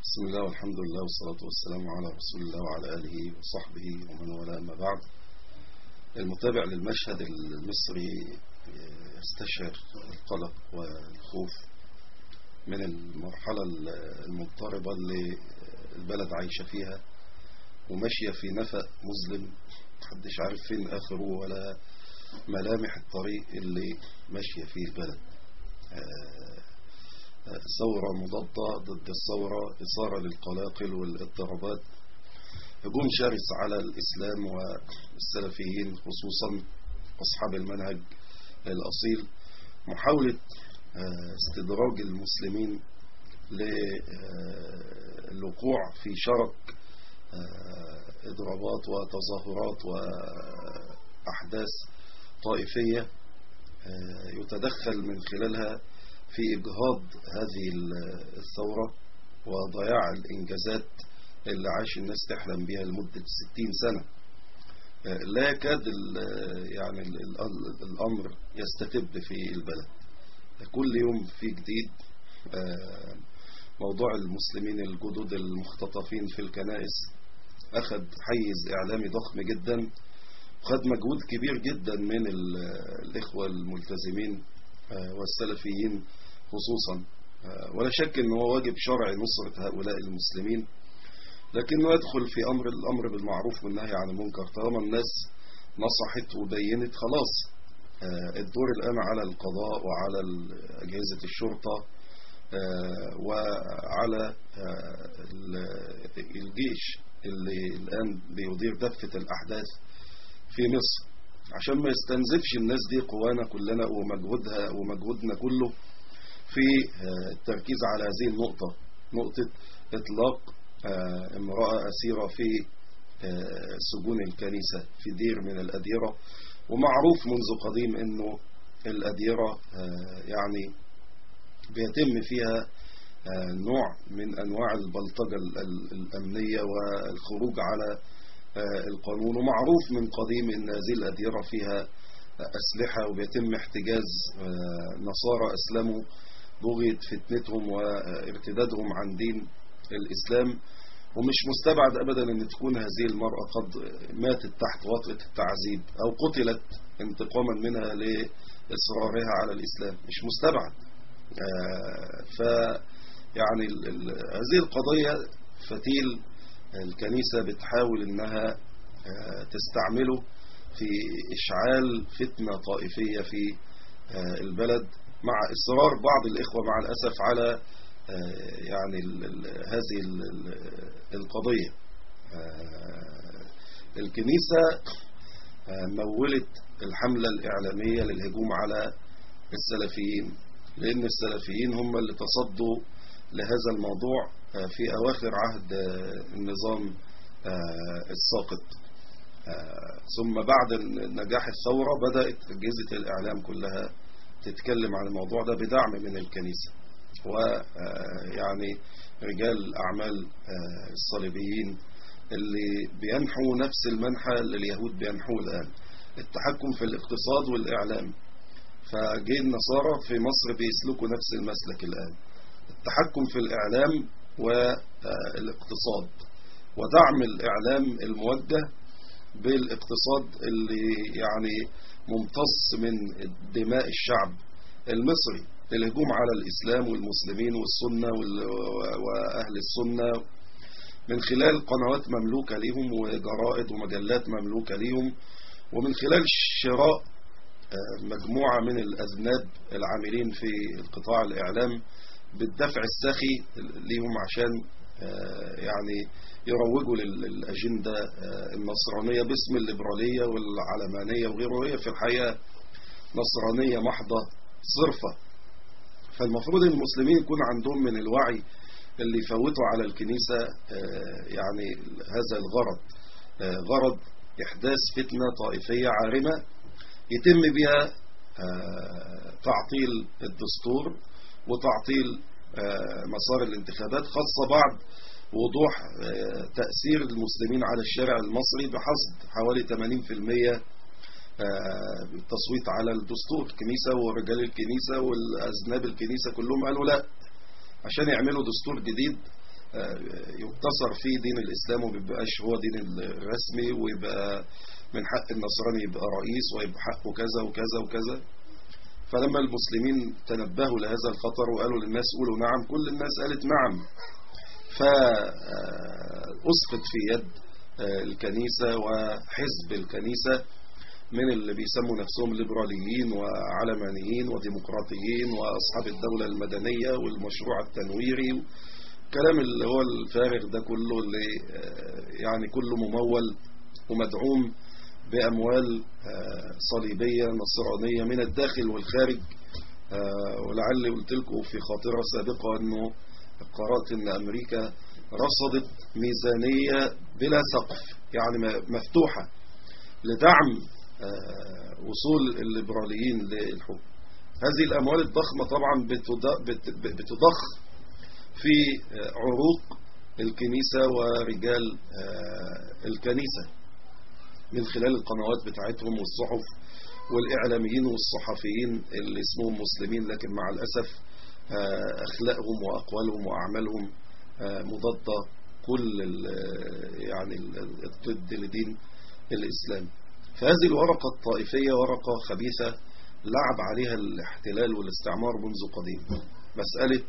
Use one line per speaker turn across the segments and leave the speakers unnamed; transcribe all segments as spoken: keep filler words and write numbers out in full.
بسم الله والحمد لله والصلاة والسلام على رسول الله وعلى آله وصحبه ومن والاه. أما بعد، المتابع للمشهد المصري يستشعر القلق والخوف من المرحلة المضطربة اللي البلد عايشة فيها وماشية في نفق مظلم، محدش عارف فين آخره ولا ملامح الطريق اللي ماشية فيه البلد. ثورة مضادة ضد الثورة، إثارة للقلاقل والاضطرابات، هجوم شرس على الإسلام والسلفيين خصوصا أصحاب المنهج الأصيل، محاولة استدراج المسلمين للوقوع في شرك إضرابات وتظاهرات وأحداث طائفية يتدخل من خلالها في إجهاض هذه الثورة وضياع الإنجازات اللي عاش الناس تحلم بها لمدة ستين سنة. لا يكاد يعني الأمر يستتب في البلد، كل يوم في جديد. موضوع المسلمين الجدد المختطفين في الكنائس أخذ حيز إعلامي ضخم جدا، وخد مجهود كبير جدا من الإخوة الملتزمين والسلفيين خصوصا، ولا شك أنه واجب شرعي نصرة هؤلاء المسلمين، لكنه يدخل في أمر الأمر بالمعروف والنهي عن المنكر. طالما الناس نصحت وبينت، خلاص الدور الآن على القضاء وعلى أجهزة الشرطة وعلى الجيش اللي الآن بيدير دفة الأحداث في مصر، عشان ما يستنزفش الناس دي قوانا كلنا ومجهودها ومجهودنا كله في التركيز على هذه النقطة، نقطة إطلاق امرأة أسيرة في سجون الكنيسة في دير من الأديرة. ومعروف منذ قديم أنه الأديرة يعني بيتم فيها نوع من أنواع البلطجة الأمنية والخروج على القانون، ومعروف من قديم أن هذه الأديرة فيها أسلحة وبيتم احتجاز نصارى أسلموا بغية فتنتهم وارتدادهم عن دين الإسلام. ومش مستبعد أبدا أن تكون هذه المرأة قد ماتت تحت وطأة التعذيب أو قتلت انتقاما منها لإصرارها على الإسلام، مش مستبعد. ف يعني هذه القضية فتيل الكنيسة بتحاول أنها تستعمله في إشعال فتنة طائفية في البلد، مع إصرار بعض الإخوة مع الأسف على يعني هذه القضية. الكنيسة مولت الحملة الإعلامية للهجوم على السلفيين، لأن السلفيين هم اللي تصدوا لهذا الموضوع في أواخر عهد النظام الساقط. ثم بعد نجاح الثورة بدأت أجهزة الإعلام كلها تتكلم عن الموضوع ده بدعم من الكنيسة، ويعني رجال أعمال الصليبيين اللي بينحوا نفس المنحى اللي اليهود بينحوه الآن، التحكم في الاقتصاد والإعلام. فجي النصارى في مصر بيسلكوا نفس المسلك الآن، التحكم في الإعلام والاقتصاد، ودعم الإعلام الموجه بالاقتصاد اللي يعني ممتص من دماء الشعب المصري، الهجوم على الإسلام والمسلمين والسنة وأهل السنة من خلال قنوات مملوكة لهم وجرائد ومجلات مملوكة لهم، ومن خلال شراء مجموعة من الأذناب العاملين في القطاع الإعلام بالدفع السخي لهم عشان يعني يروجوا للأجندة النصرانية باسم الليبرالية والعلمانية وغيره. هي في الحقيقة نصرانية محضة صرفة. فالمفروض ان المسلمين يكون عندهم من الوعي اللي يفوتوا على الكنيسة يعني هذا الغرض، غرض إحداث فتنة طائفية عارمة يتم بها تعطيل الدستور وتعطيل مسار الانتخابات، خاصة بعد وضوح تأثير المسلمين على الشارع المصري بحصد حوالي ثمانين بالمئة التصويت على الدستور. الكنيسة ورجال الكنيسة والأذناب الكنيسة كلهم قالوا لا، عشان يعملوا دستور جديد يقتصر فيه دين الإسلام ومبيبقاش هو دين الرسمي، ويبقى من حق النصراني يبقى رئيس ويبقى حقه كذا وكذا وكذا. فلما المسلمين تنبهوا لهذا الخطر وقالوا للناس قولوا نعم، كل الناس قالت نعم. فأسقط في يد الكنيسة وحزب الكنيسة من اللي بيسموا نفسهم ليبراليين وعلمانيين وديمقراطيين وأصحاب الدولة المدنية والمشروع التنويري، الكلام اللي هو الفارغ ده كله، اللي يعني كله ممول ومدعوم بأموال صليبية نصرانية من الداخل والخارج. ولعل قلت لكم في خاطرة سابقة أنه قرأت أن أمريكا رصدت ميزانية بلا سقف، يعني مفتوحة لدعم وصول الليبراليين للحكم. هذه الأموال الضخمة طبعا بتضخ في عروق الكنيسة ورجال الكنيسة من خلال القنوات بتاعتهم والصحف والإعلاميين والصحفيين اللي اسمهم مسلمين، لكن مع الأسف أخلاقهم وأقوالهم وأعمالهم مضادة كل يعني الضد لدين الإسلام. فهذه الورقة الطائفية ورقة خبيثة لعب عليها الاحتلال والاستعمار منذ قديم، مسألة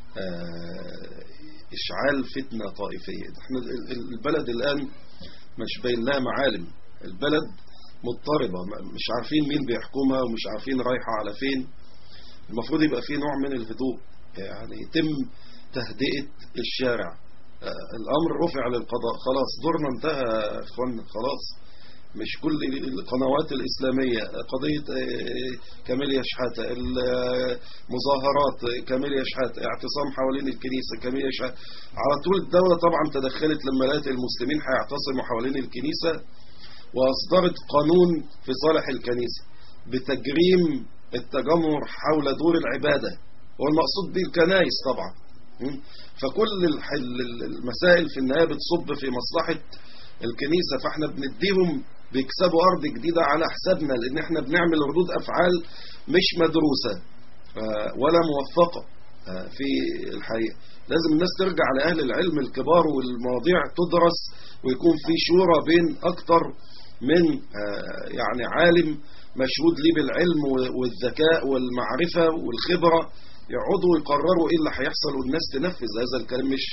إشعال فتنة طائفية. احنا البلد الآن مش باين لها معالم، البلد مضطربة، مش عارفين مين بيحكمها ومش عارفين رايحة على فين. المفروض يبقى فيه نوع من الهدوء، يعني يتم تهدئة الشارع. الأمر رفع للقضاء، خلاص دورنا انتهى يا اخوانا، خلاص. مش كل القنوات الإسلامية قضية كاميليا شحاتة، المظاهرات كاميليا شحاتة، اعتصام حوالين الكنيسة كاميليا شحاتة، على طول الدولة طبعا تدخلت لما لقت المسلمين هيعتصموا حوالين الكنيسة، وأصدرت قانون في صالح الكنيسة بتجريم التجمهر حول دور العبادة، والمقصود به الكنائس طبعا. فكل المسائل في النهاية بتصب في مصلحة الكنيسة، فاحنا بنديهم بيكسبوا أرض جديدة على حسابنا، لأن احنا بنعمل ردود أفعال مش مدروسة ولا موفقة في الحقيقة. لازم الناس ترجع لأهل العلم الكبار والمواضيع تدرس، ويكون في شورى بين أكتر من يعني عالم مشهود ليه بالعلم والذكاء والمعرفة والخبرة، يقعدوا يقرروا ايه اللي هيحصل والناس تنفذ هذا الكلام. مش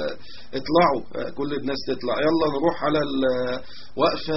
اطلعوا كل الناس تطلع يلا نروح على الوقفة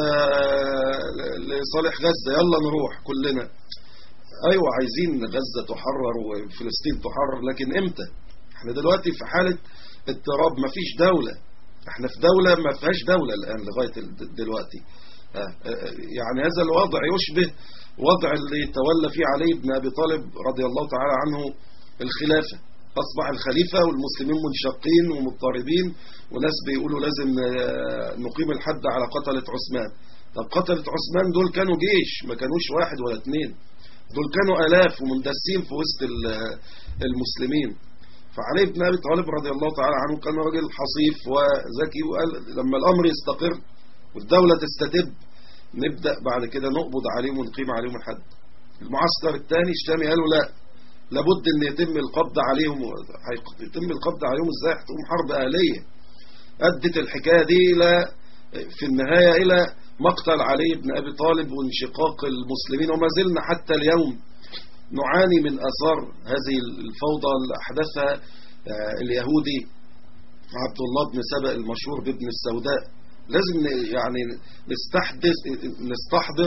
لصالح غزة، يلا نروح كلنا. ايوه عايزين غزة تحرر وفلسطين تحرر، لكن امتى؟ احنا دلوقتي في حالة اضطراب، مفيش دولة، احنا في دولة ما فيهاش دولة الان لغاية دلوقتي. يعني هذا الوضع يشبه وضع اللي تولى فيه علي بن أبي طالب رضي الله تعالى عنه الخلافة. أصبح الخليفة والمسلمين منشقين ومضطربين، وناس بيقولوا لازم نقيم الحد على قتلة عثمان. طب قتلة عثمان دول كانوا جيش، ما كانوش واحد ولا اتنين، دول كانوا آلاف ومندسين في وسط المسلمين. فعلي بن أبي طالب رضي الله تعالى عنه كان راجل حصيف وذكي، وقال لما الأمر يستقر والدولة تستتب نبدأ بعد كده نقبض عليهم ونقيم عليهم الحد. المعسكر الثاني الشامي قالوا لا، لابد ان يتم القبض عليهم. يتم القبض عليهم ازاي؟ هتقوم حرب أهلية. أدت الحكاية دي الى في النهاية الى مقتل علي بن أبي طالب وانشقاق المسلمين، وما زلنا حتى اليوم نعاني من آثار هذه الفوضى اللي أحدثها اليهودي عبد الله بن سبأ المشهور بابن السوداء. لازم يعني نستحدث نستحضر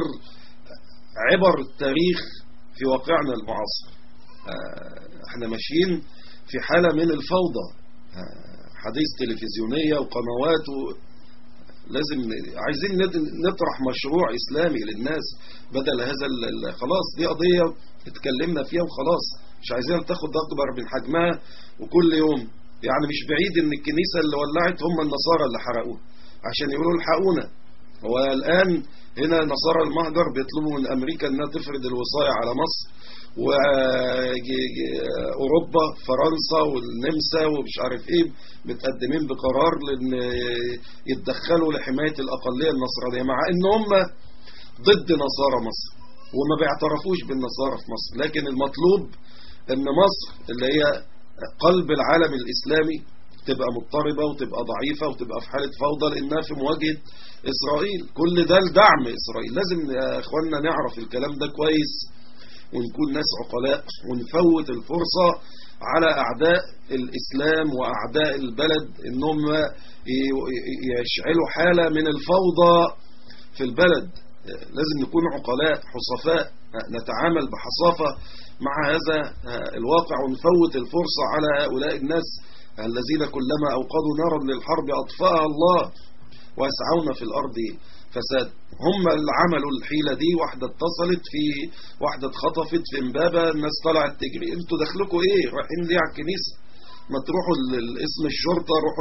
عبر التاريخ في واقعنا المعاصر. احنا ماشيين في حالة من الفوضى، حديث تلفزيونية وقنوات و... لازم عايزين نطرح مشروع إسلامي للناس بدل هذا ال... خلاص دي قضية اتكلمنا فيها وخلاص، مش عايزين تاخد أكبر من حجمها. وكل يوم يعني مش بعيد ان الكنيسة اللي ولعت هم النصارى اللي حرقوها عشان يقولوا الحقونا. هو الآن هنا نصارى المهجر بيطلبوا من أمريكا أنها تفرض الوصاية على مصر، وأوروبا فرنسا والنمسا ومش عارف إيه متقدمين بقرار لأن يتدخلوا لحماية الأقلية النصرانية، مع أن هم ضد نصارى مصر وما بيعترفوش بالنصارى في مصر. لكن المطلوب أن مصر اللي هي قلب العالم الإسلامي تبقى مضطربة وتبقى ضعيفة وتبقى في حالة فوضى لأنها في مواجهة إسرائيل. كل ده لدعم إسرائيل. لازم يا إخواننا نعرف الكلام ده كويس ونكون ناس عقلاء ونفوت الفرصة على أعداء الإسلام وأعداء البلد إنهم يشعلوا حالة من الفوضى في البلد. لازم نكون عقلاء حصفاء نتعامل بحصافة مع هذا الواقع ونفوت الفرصة على هؤلاء الناس الذين كلما أوقدوا نارا للحرب أطفأها الله ويسعون في الأرض فساد. هم اللي عملوا الحيلة دي. واحدة اتصلت في واحدة اتخطفت في امبابة، الناس طلعت تجري. انتوا دخلكوا ايه؟ رايحين ليه على الكنيسة؟ ما تروحوا لاسم الشرطة، روحوا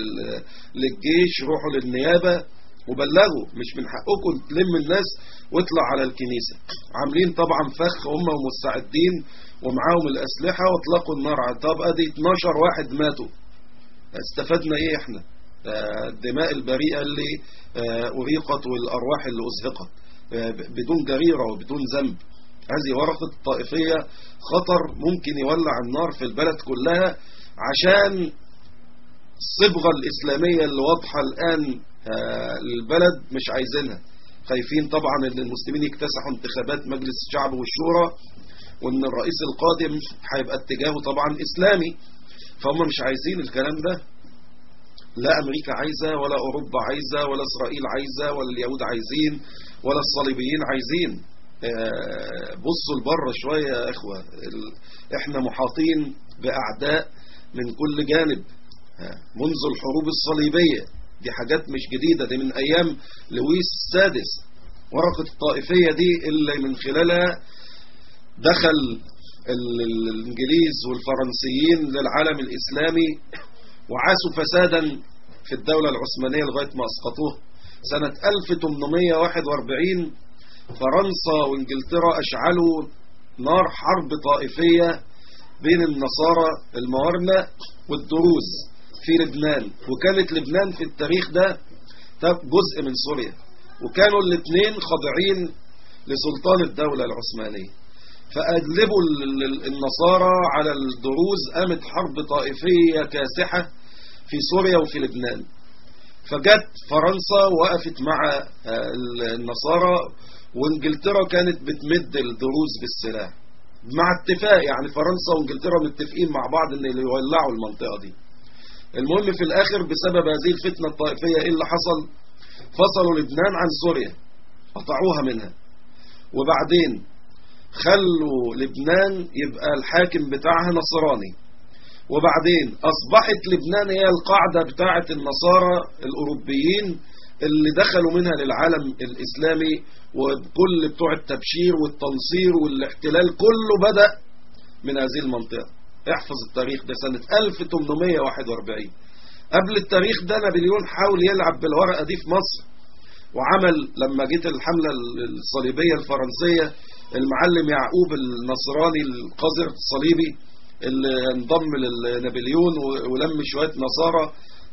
للجيش، روحوا للنيابة وبلغوا. مش من حقكم تلم الناس واطلع على الكنيسة. عاملين طبعا فخ هم ومستعدين ومعاهم الأسلحة واطلقوا النار. طب ادي اتناشر واحد ماتوا، استفدنا ايه احنا؟ الدماء البريئة اللي أريقت والأرواح اللي أزهقت بدون جريرة وبدون ذنب. هذه ورقة الطائفية خطر ممكن يولع النار في البلد كلها، عشان الصبغة الإسلامية اللي واضحة الآن للبلد مش عايزينها. خايفين طبعا ان المسلمين يكتسحوا انتخابات مجلس الشعب والشورى، وان الرئيس القادم هيبقى اتجاهه طبعا إسلامي، فهم مش عايزين الكلام ده. لا أمريكا عايزة ولا أوروبا عايزة ولا إسرائيل عايزة ولا اليهود عايزين ولا الصليبيين عايزين. بصوا لبره شوية يا إخوة. إحنا محاطين بأعداء من كل جانب منذ الحروب الصليبية. دي حاجات مش جديدة، دي من أيام لويس السادس. ورقة الطائفية دي اللي من خلالها دخل الإنجليز والفرنسيين للعالم الإسلامي وعاشوا فسادا في الدولة العثمانية لغاية ما أسقطوه. سنة ألف وثمانمائة وواحد وأربعين فرنسا وإنجلترا أشعلوا نار حرب طائفية بين النصارى الموارنة والدروز في لبنان. وكانت لبنان في التاريخ ده جزء من سوريا، وكانوا الاثنين خاضعين لسلطان الدولة العثمانية. فأجلبوا النصارى على الدروز، قامت حرب طائفية كاسحة في سوريا وفي لبنان. فجت فرنسا وقفت مع النصارى، وانجلترا كانت بتمد الدروز بالسلاح مع اتفاق. يعني فرنسا وانجلترا متفقين مع بعض ان يولعوا المنطقة دي. المهم في الاخر بسبب هذه الفتنة الطائفية ايه اللي حصل؟ فصلوا لبنان عن سوريا، قطعوها منها، وبعدين خلوا لبنان يبقى الحاكم بتاعها نصراني. وبعدين أصبحت لبنان هي القاعدة بتاعة النصارى الأوروبيين اللي دخلوا منها للعالم الإسلامي، وكل بتوع التبشير والتنصير والاحتلال كله بدأ من هذه المنطقة. احفظ التاريخ ده سنة ألف وثمانمائة وواحد وأربعين. قبل التاريخ ده نابليون حاول يلعب بالورقة دي في مصر، وعمل لما جت الحملة الصليبية الفرنسية المعلم يعقوب النصراني القذر الصليبي اللي انضم لنابليون ولم شوية نصارى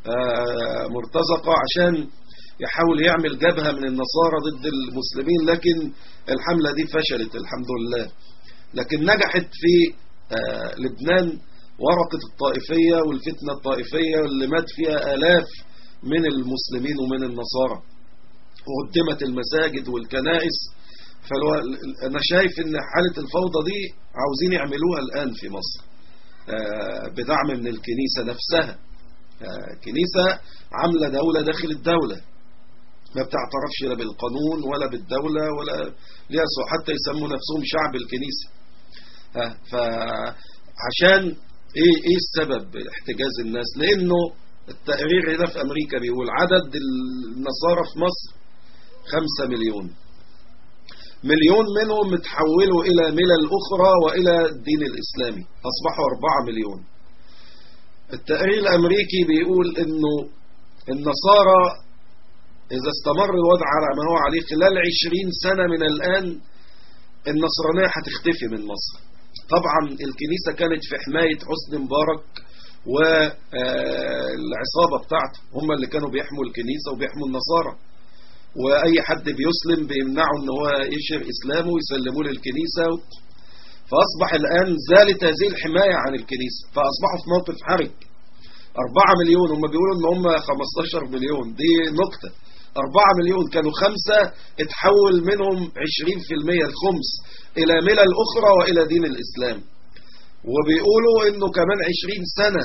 مرتزقة عشان يحاول يعمل جبهة من النصارى ضد المسلمين، لكن الحملة دي فشلت الحمد لله. لكن نجحت في لبنان ورقة الطائفية والفتنة الطائفية اللي مات فيها آلاف من المسلمين ومن النصارى، وقدمت المساجد والكنائس. فأنا شايف ان حالة الفوضى دي عاوزين يعملوها الآن في مصر بدعم من الكنيسة نفسها. كنيسة عاملة دولة داخل الدولة، ما بتعترفش لا بالقانون ولا بالدولة ولا ليها، حتى يسموا نفسهم شعب الكنيسة. فعشان ايه ايه السبب احتجاز الناس؟ لانه التقرير هنا في امريكا بيقول عدد النصارى في مصر خمسة مليون، مليون منهم متحولوا الى ملل اخرى والى الدين الاسلامي، اصبحوا اربعة مليون. التقرير الامريكي بيقول انه النصارى اذا استمر الوضع على ما هو عليه خلال عشرين سنة من الان النصرانية هتختفي من مصر. طبعا الكنيسة كانت في حماية حسني مبارك والعصابة بتاعته، هم اللي كانوا بيحموا الكنيسة وبيحموا النصارى، واي حد بيسلم بيمنعوا ان هو يشهر اسلامه ويسلموه للكنيسة. فاصبح الان زالت هذه الحماية عن الكنيسة، فاصبحوا في موقف حرج. أربعة مليون، هم بيقولوا ان هم خمستاشر مليون، دي نكتة. أربعة مليون كانوا خمسة، اتحول منهم عشرين في المية الخمس إلى ملل أخرى وإلى دين الإسلام. وبيقولوا انه كمان عشرين سنة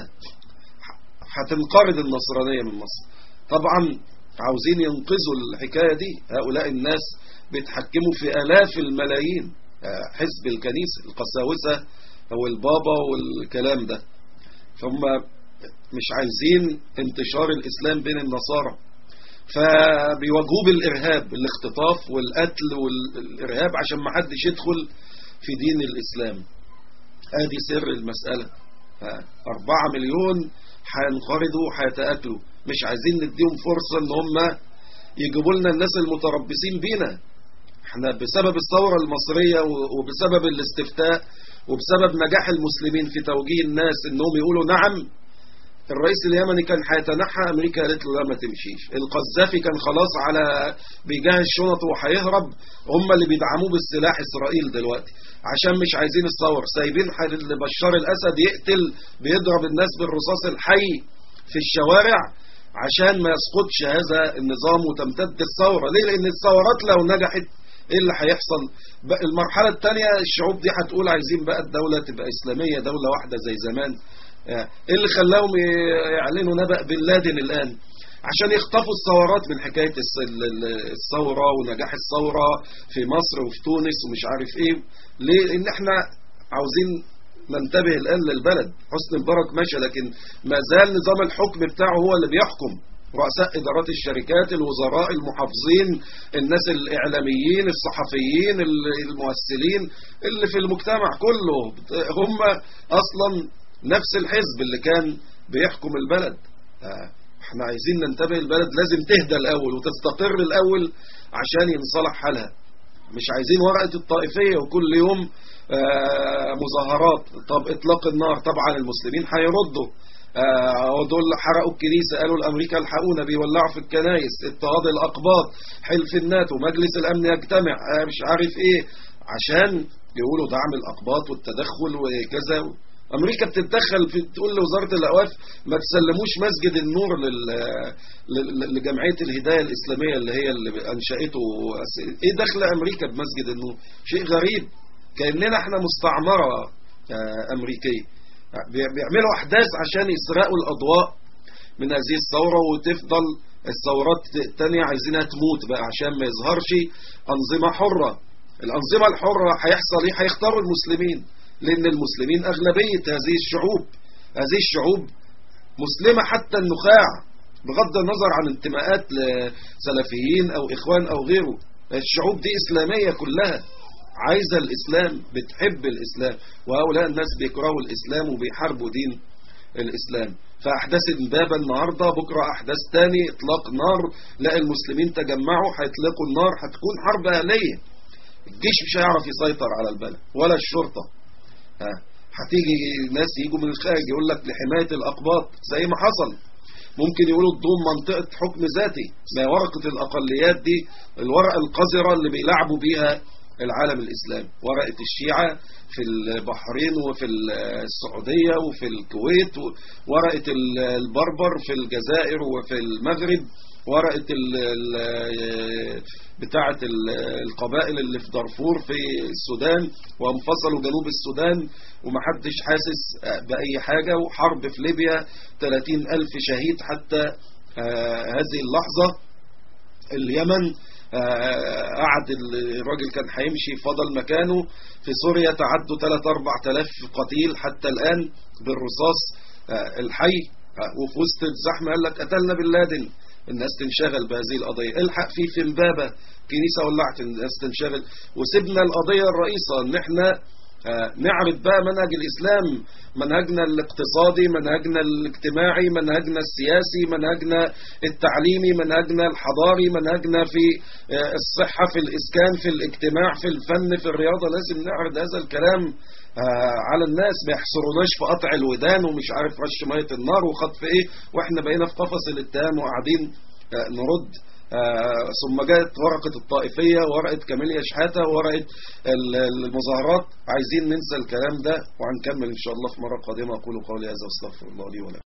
هتنقرض النصرانية من مصر. طبعا عاوزين ينقذوا الحكاية دي، هؤلاء الناس بيتحكموا في آلاف الملايين، حزب الكنيسة، القساوسة أو البابا والكلام ده. فهم مش عايزين انتشار الإسلام بين النصارى، فبيواجهوه بالإرهاب، الاختطاف والقتل والإرهاب عشان ما حدش يدخل في دين الإسلام. ادي سر المسألة. أربعة مليون هينقرضوا وهيتأكلوا، مش عايزين نديهم فرصة ان هم يجيبوا لنا الناس المتربصين بينا. احنا بسبب الثورة المصرية وبسبب الاستفتاء وبسبب نجاح المسلمين في توجيه الناس انهم يقولوا نعم، الرئيس اليمني كان هيتنحى، امريكا قالت له لا ما تمشيش. القذافي كان خلاص على بيجهز شنطه وهيهرب، هم اللي بيدعموه بالسلاح اسرائيل دلوقتي عشان مش عايزين الثورة. سايبين بشار الاسد يقتل، بيضرب الناس بالرصاص الحي في الشوارع عشان ما يسقطش هذا النظام وتمتد الثورة. ليه؟ لان الثورات لو نجحت ايه اللي هيحصل؟ المرحلة الثانية الشعوب دي هتقول عايزين بقى الدولة تبقى اسلامية، دولة واحدة زي زمان. ايه اللي خلاهم يعلنوا نبأ بن لادن الآن؟ عشان يخطفوا الثورات من حكاية الثورة ونجاح الثورة في مصر وفي تونس ومش عارف ايه. ليه؟ لان احنا عاوزين ننتبه الآن للبلد. حسني مبارك ماشي، لكن ما زال نظام الحكم بتاعه هو اللي بيحكم. رؤساء إدارات الشركات، الوزراء، المحافظين، الناس الإعلاميين، الصحفيين، الممثلين اللي في المجتمع كله هم أصلا نفس الحزب اللي كان بيحكم البلد. احنا عايزين ننتبه، البلد لازم تهدى الأول وتستقر الأول عشان ينصلح حالها. مش عايزين ورقة الطائفية وكل يوم مظاهرات. طب اطلاق النار، طبعا المسلمين هيردوا. ودول حرقوا الكنيسة، قالوا الأمريكا الحقونا، بيولعوا في الكنائس، اضطهاد الأقباط، حلف الناتو، مجلس الأمن يجتمع، مش عارف ايه، عشان يقولوا دعم الأقباط والتدخل وكذا. أمريكا بتتدخل في تقول لوزارة الأوقاف ما تسلموش مسجد النور لجمعية الهداية الإسلامية اللي هي اللي أنشأته. إيه دخل أمريكا بمسجد النور؟ شيء غريب، كأننا احنا مستعمرة أمريكية. بيعملوا أحداث عشان يسرقوا الأضواء من هذه الثورة، وتفضل الثورات التانية عايزينها تموت بقى عشان ما يظهرش أنظمة حرة. الأنظمة الحرة هيحصل إيه؟ هيختاروا المسلمين، لأن المسلمين أغلبية هذه الشعوب. هذه الشعوب مسلمة حتى النخاع، بغض النظر عن انتماءات لسلفيين أو إخوان أو غيره. الشعوب دي إسلامية كلها، عايزة الإسلام، بتحب الإسلام، وهؤلاء الناس بيكرهوا الإسلام وبيحاربوا دين الإسلام. فأحداث امبابة النهاردة، بكرة أحداث تاني، إطلاق نار، لا المسلمين تجمعوا هيطلقوا النار، هتكون حرب أهلية. الجيش مش هيعرف يسيطر على البلد ولا الشرطة. هتيجي ناس يجوا من الخارج يقول لك لحماية الأقباط زي ما حصل. ممكن يقولوا تضم منطقة حكم ذاتي، ما ورقة الأقليات دي الورقة القذرة اللي بيلعبوا بيها العالم الإسلامي. ورقة الشيعة في البحرين وفي السعودية وفي الكويت، ورقة البربر في الجزائر وفي المغرب، ورقة بتاعة القبائل اللي في دارفور في السودان، وانفصلوا جنوب السودان ومحدش حاسس بأي حاجة، وحرب في ليبيا ثلاثين ألف شهيد حتى هذه اللحظة. اليمن قعد الراجل كان هيمشي فضل مكانه. في سوريا تعدوا ثلاثة أربعة آلاف قتيل حتى الآن بالرصاص الحي، وفي وسط الزحمة قال لك قتلنا بن لادن. الناس تنشغل بهذه القضية. الحق في في امبابة كنيسة ولعت، الناس تنشغل، وسيبنا القضية الرئيسة ان احنا نعرض بقى منهج الإسلام، منهجنا الاقتصادي، منهجنا الاجتماعي، منهجنا السياسي، منهجنا التعليمي، منهجنا الحضاري، منهجنا في الصحة، في الإسكان، في الاجتماع، في الفن، في الرياضة. لازم نعرض هذا الكلام على الناس، ما يحصروناش في قطع الودان ومش عارف رش مية النار وخطف ايه، واحنا بقينا في قفص الاتهام وقاعدين نرد. آه ثم جاءت ورقة الطائفية، ورقة كاميليا شحاتة، ورقة المظاهرات. عايزين ننسى الكلام ده وهنكمل إن شاء الله في مرة قادمة. أقول قولي هذا واستغفر الله لي ولكم.